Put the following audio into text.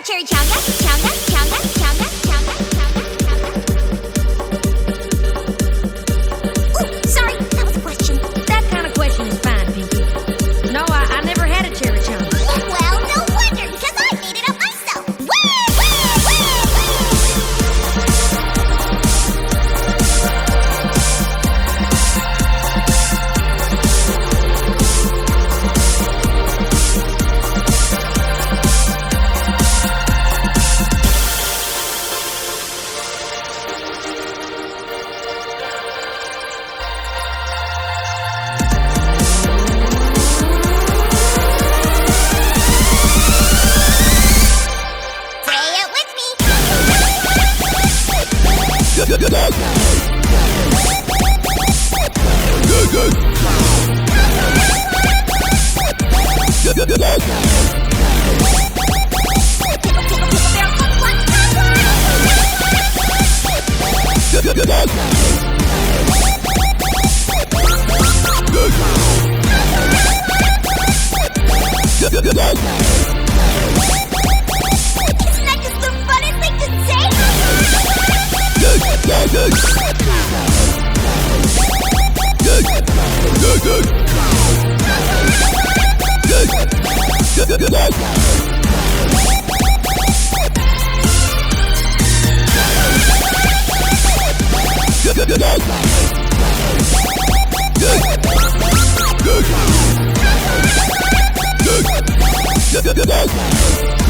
cherry chowder, chowder, chowder, chowder, chowder, chowder, chowder. Ooh, sorry, that was a question. That kind of question is fine, Pinky. No, I never had a cherry chowder. Well, no wonder, because I made it up myself. Woo, woo, woo, Isn't that just the funniest thing to say? Good.